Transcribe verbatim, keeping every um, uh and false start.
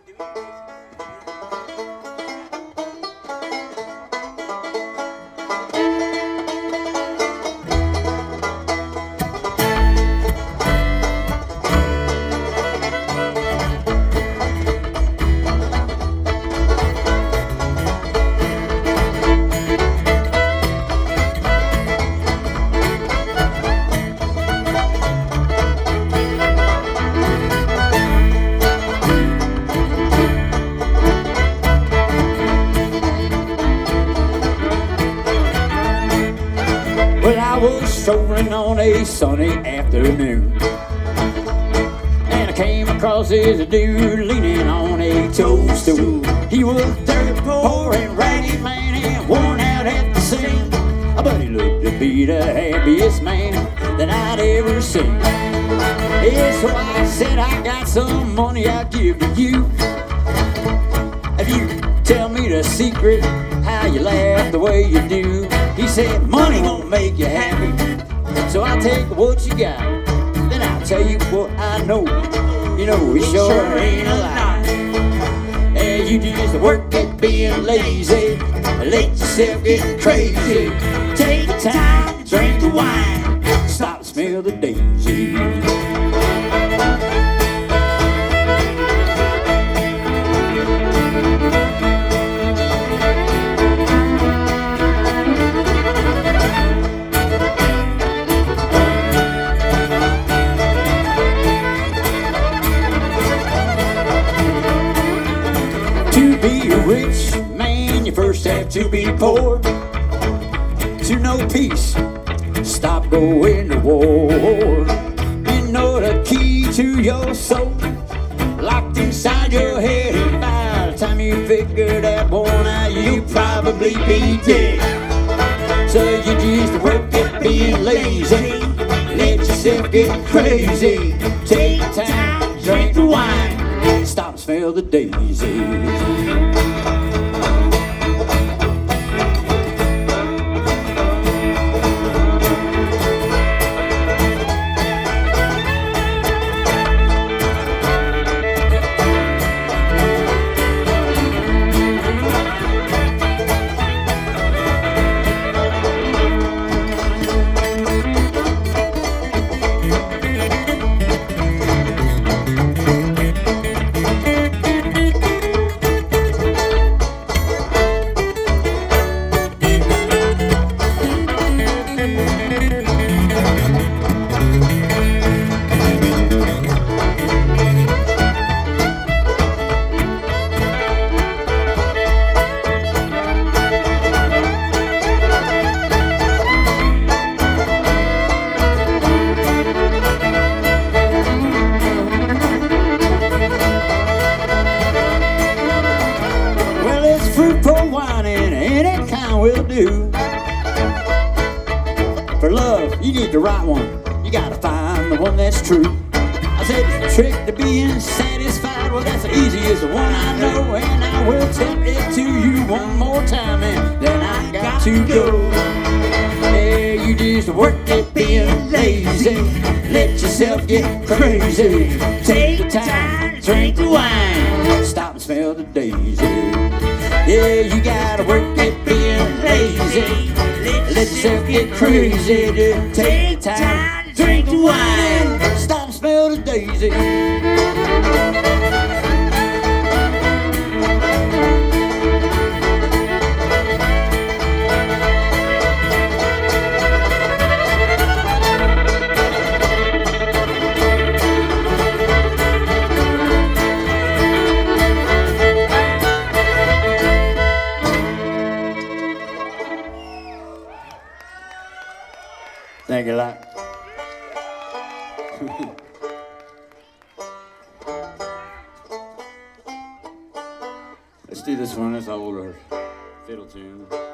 Well, I was strolling on a sunny afternoon, and I came across this dude leaning on a toadstool. He was dirt poor and ragged man and worn out at the seam, but he looked to be the happiest man that I'd ever seen. Yeah, so I said, I got some money I'll give to you if you tell me the secret how you laugh the way you do. He said, money won't make you happy, so I'll take what you got, then I'll tell you what I know. You know, it sure ain't a lie. And you just work at being lazy, let yourself get crazy. Take the time, drink the wine, stop and smell the daisy. To be a rich man, you first have to be poor. To know peace, stop going to war. You know the key to your soul, locked inside your head. And by the time you figure that one out, you'll probably be dead. So you just work at being lazy, let yourself get crazy. Take time, drink the wine, stop and smell the daisies. Fruit for wine and any kind will do. For love, you need the right one. You gotta find the one that's true. I said it's the trick to being satisfied. Well, that's the easiest one I know, and I will tell it to you one more time, and then I got to go. Yeah, you just work at being lazy, let yourself get crazy. Take the time, drink the wine, stop and smell the daisy. Yeah, you gotta work at being lazy, let yourself get crazy. Just take time, drink the wine, stop and smell the daisy. Thank you a lot. Let's do this one. It's an older fiddle tune.